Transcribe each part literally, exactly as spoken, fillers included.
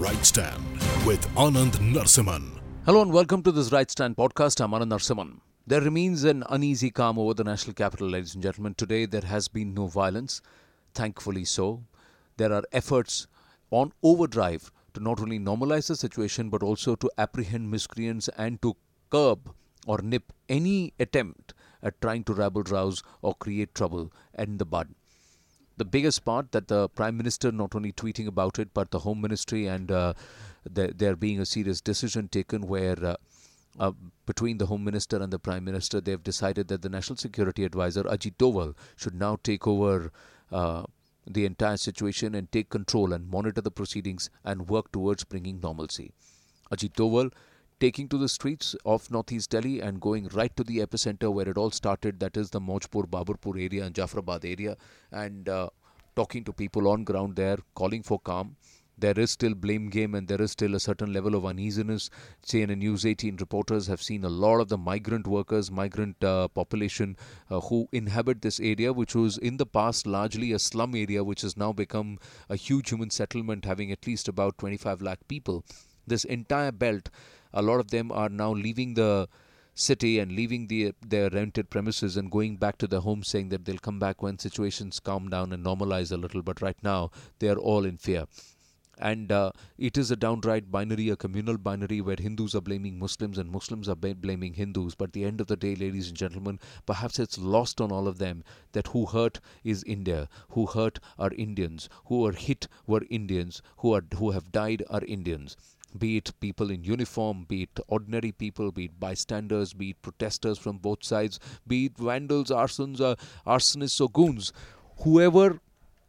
Right Stand with Anand Narsiman. Hello and welcome to this Right Stand podcast. I'm Anand Narsiman. There remains an uneasy calm over the national capital, ladies and gentlemen. Today there has been no violence, thankfully so. There are efforts on overdrive to not only normalize the situation but also to apprehend miscreants and to curb or nip any attempt at trying to rabble-rouse or create trouble in the bud. The biggest part that the Prime Minister not only tweeting about it, but the Home Ministry and uh, there, there being a serious decision taken where uh, uh, between the Home Minister and the Prime Minister, they've decided that the National Security Advisor, Ajit Doval, should now take over uh, the entire situation and take control and monitor the proceedings and work towards bringing normalcy. Ajit Doval taking to the streets of northeast Delhi and going right to the epicenter where it all started, that is the Mojpur, Baburpur area and Jafrabad area, and uh, talking to people on ground there, calling for calm. There is still blame game and there is still a certain level of uneasiness. C N N News eighteen reporters have seen a lot of the migrant workers, migrant uh, population uh, who inhabit this area, which was in the past largely a slum area, which has now become a huge human settlement having at least about twenty-five lakh people. This entire belt, a lot of them are now leaving the city and leaving the, their rented premises and going back to their homes, saying that they'll come back when situations calm down and normalize a little. But right now, they are all in fear. And uh, it is a downright binary, a communal binary where Hindus are blaming Muslims and Muslims are b- blaming Hindus. But at the end of the day, ladies and gentlemen, perhaps it's lost on all of them that who hurt is India, who hurt are Indians, who are hit were Indians, who are who have died are Indians. Be it people in uniform, be it ordinary people, be it bystanders, be it protesters from both sides, be it vandals, arsons, uh, arsonists or goons. Whoever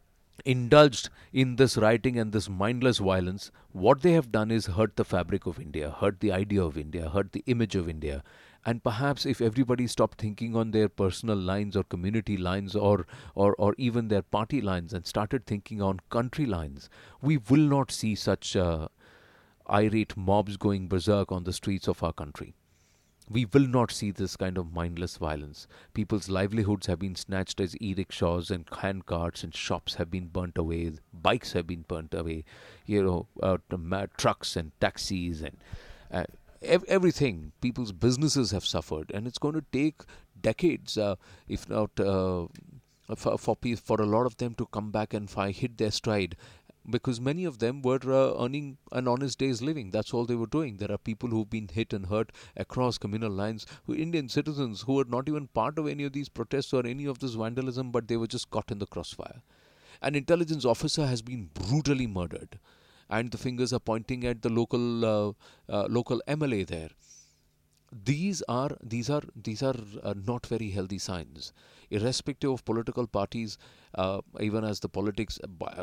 indulged in this rioting and this mindless violence, what they have done is hurt the fabric of India, hurt the idea of India, hurt the image of India. And perhaps if everybody stopped thinking on their personal lines or community lines or, or, or even their party lines and started thinking on country lines, we will not see such uh, irate mobs going berserk on the streets of our country. We will not see this kind of mindless violence. People's livelihoods have been snatched as e-rickshaws and hand carts, and shops have been burnt away, bikes have been burnt away, you know, uh, trucks and taxis and uh, ev- everything. People's businesses have suffered, and it's going to take decades, uh, if not uh, for, for, pe- for a lot of them to come back and fi- hit their stride, because many of them were uh, earning an honest day's living. That's all they were doing. There are people who've been hit and hurt across communal lines, who Indian citizens who were not even part of any of these protests or any of this vandalism, but they were just caught in the crossfire. An intelligence officer has been brutally murdered, and the fingers are pointing at the local uh, uh, local M L A there. These are these are these are uh, not very healthy signs, irrespective of political parties. Uh, even as the politics uh,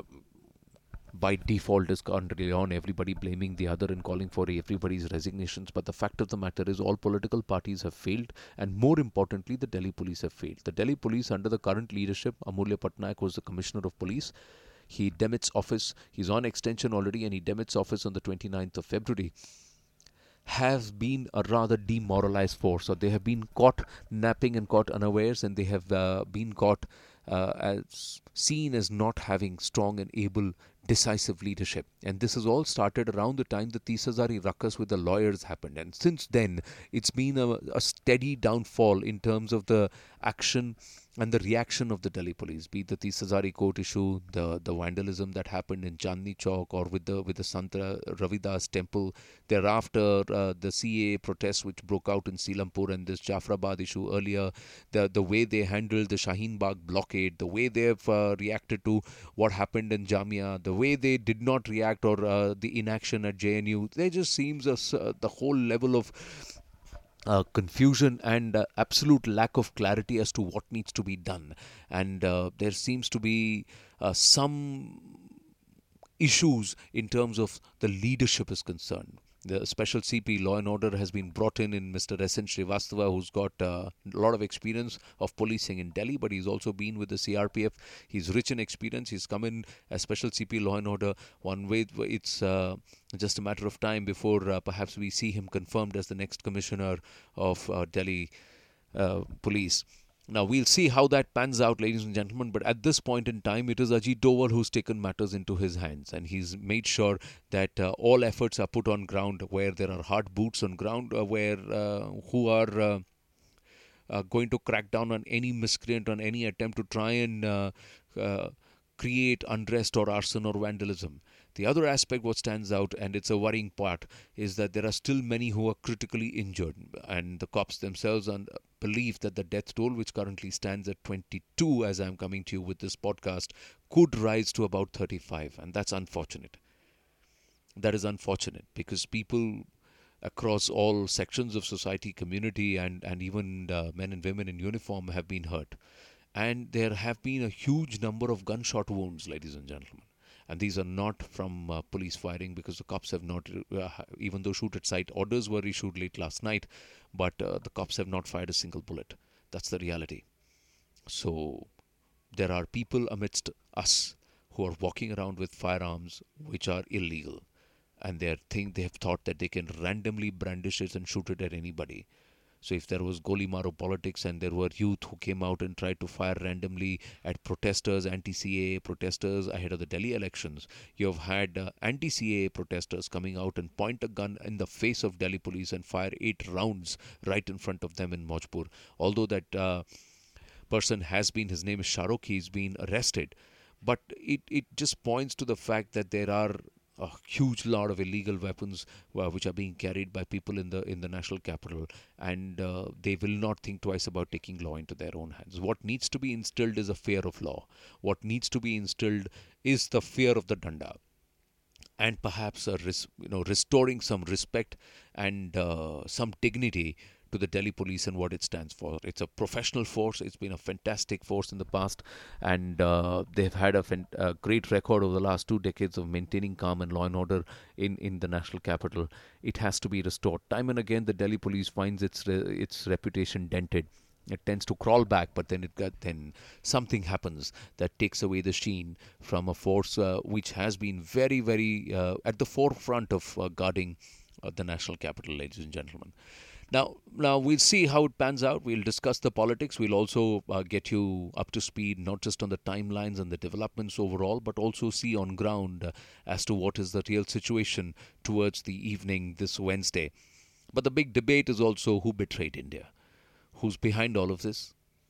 by default is currently on, everybody blaming the other and calling for everybody's resignations. But the fact of the matter is all political parties have failed, and more importantly, the Delhi police have failed. The Delhi police under the current leadership, Amulya Patnaik was the commissioner of police. He demits office. He's on extension already, and he demits office on the twenty-ninth of February. Has been a rather demoralized force, or they have been caught napping and caught unawares, and they have uh, been caught uh, as seen as not having strong and able decisive leadership. And this has all started around the time the Tisazari ruckus with the lawyers happened, and since then it's been a, a steady downfall in terms of the action and the reaction of the Delhi police, be it the Tisazari court issue, the, the vandalism that happened in Chandni Chowk, or with the with the Sant Ravidas temple. Thereafter, uh, the C A A protests which broke out in Selampur, and this Jafrabad issue earlier, the the way they handled the Shaheen Bagh blockade, the way they've uh, reacted to what happened in Jamia, the way they did not react, or uh, the inaction at J N U, there just seems a, uh, the whole level of uh, confusion and uh, absolute lack of clarity as to what needs to be done. And uh, there seems to be uh, some issues in terms of the leadership is concerned. The special C P, law and order, has been brought in in Mister S N Srivastava, who's got uh, a lot of experience of policing in Delhi, but he's also been with the C R P F. He's rich in experience. He's come in as special C P, law and order. One way, it's uh, just a matter of time before uh, perhaps we see him confirmed as the next commissioner of uh, Delhi uh, police. Now, we'll see how that pans out, ladies and gentlemen, but at this point in time, it is Ajit Doval who's taken matters into his hands, and he's made sure that uh, all efforts are put on ground where there are hard boots on ground, uh, where uh, who are uh, uh, going to crack down on any miscreant, on any attempt to try and uh, uh, create unrest or arson or vandalism. The other aspect what stands out, and it's a worrying part, is that there are still many who are critically injured, and the cops themselves un- believe that the death toll, which currently stands at twenty-two as I'm coming to you with this podcast, could rise to about thirty-five, and that's unfortunate. That is unfortunate because people across all sections of society, community, and, and even uh, men and women in uniform have been hurt. And there have been a huge number of gunshot wounds, ladies and gentlemen. And these are not from uh, police firing because the cops have not, uh, even though shoot at sight orders were issued late last night, but uh, the cops have not fired a single bullet. That's the reality. So there are people amidst us who are walking around with firearms which are illegal. And they think they have thought that they can randomly brandish it and shoot it at anybody. So if there was Goli Maro politics and there were youth who came out and tried to fire randomly at protesters, anti-C A A protesters ahead of the Delhi elections, you have had uh, anti-C A A protesters coming out and point a gun in the face of Delhi police and fire eight rounds right in front of them in Mojpur. Although that uh, person has been, his name is Shahrukh, he's been arrested. But it, it just points to the fact that there are a huge lot of illegal weapons uh, which are being carried by people in the in the national capital, and uh, they will not think twice about taking law into their own hands. What needs to be instilled is a fear of law. What needs to be instilled is the fear of the danda, and perhaps a res- you know restoring some respect and uh, some dignity to the Delhi police and what it stands for. It's a professional force. It's been a fantastic force in the past, and uh, they've had a, fan- a great record over the last two decades of maintaining calm and law and order in, in the national capital. It has to be restored. Time and again, the Delhi police finds its re- its reputation dented. It tends to crawl back, but then it got, then something happens that takes away the sheen from a force uh, which has been very, very uh, at the forefront of uh, guarding uh, the national capital, ladies and gentlemen. Now, now we'll see how it pans out. We'll discuss the politics. We'll also uh, get you up to speed, not just on the timelines and the developments overall, but also see on ground uh, as to what is the real situation towards the evening this Wednesday. But the big debate is also who betrayed India, who's behind all of this,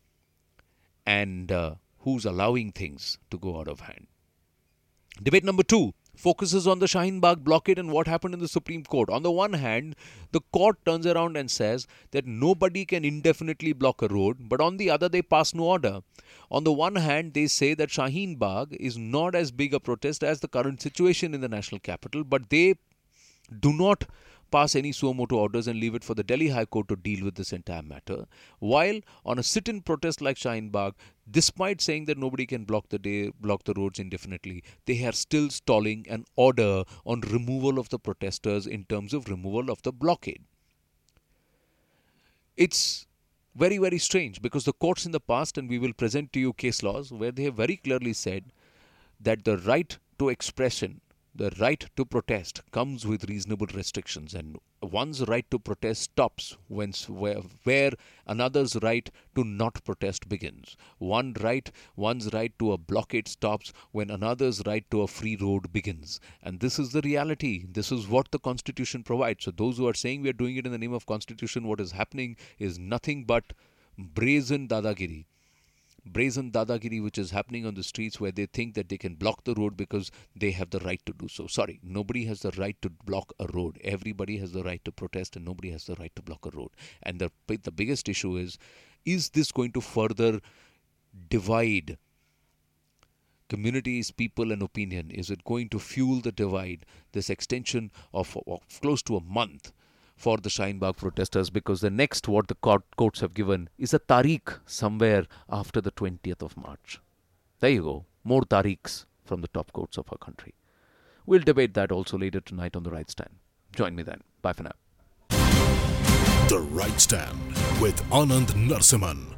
and uh, who's allowing things to go out of hand. Debate number two focuses on the Shaheen Bagh blockade and what happened in the Supreme Court. On the one hand, the court turns around and says that nobody can indefinitely block a road, but on the other, they pass no order. On the one hand, they say that Shaheen Bagh is not as big a protest as the current situation in the national capital, but they do not pass any suo motu orders and leave it for the Delhi High Court to deal with this entire matter. While on a sit-in protest like Shaheen Bagh, despite saying that nobody can block the day, block the roads indefinitely, they are still stalling an order on removal of the protesters in terms of removal of the blockade. It's very, very strange because the courts in the past, and we will present to you case laws where they have very clearly said that the right to expression, the right to protest comes with reasonable restrictions, and one's right to protest stops when, where, where another's right to not protest begins. One right, one's right to a blockade stops when another's right to a free road begins. And this is the reality. This is what the Constitution provides. So those who are saying we are doing it in the name of Constitution, what is happening is nothing but brazen dadagiri. brazen dadagiri which is happening on the streets where they think that they can block the road because they have the right to do so. Sorry, nobody has the right to block a road. Everybody has the right to protest and nobody has the right to block a road. And the, the biggest issue is, is this going to further divide communities, people and opinion? Is it going to fuel the divide, this extension of, of close to a month for the Shaheen Bagh protesters, because the next what the court, courts have given is a tariq somewhere after the twentieth of March. There you go. More tariqs from the top courts of our country. We'll debate that also later tonight on The Right Stand. Join me then. Bye for now. The Right Stand with Anand Narsiman.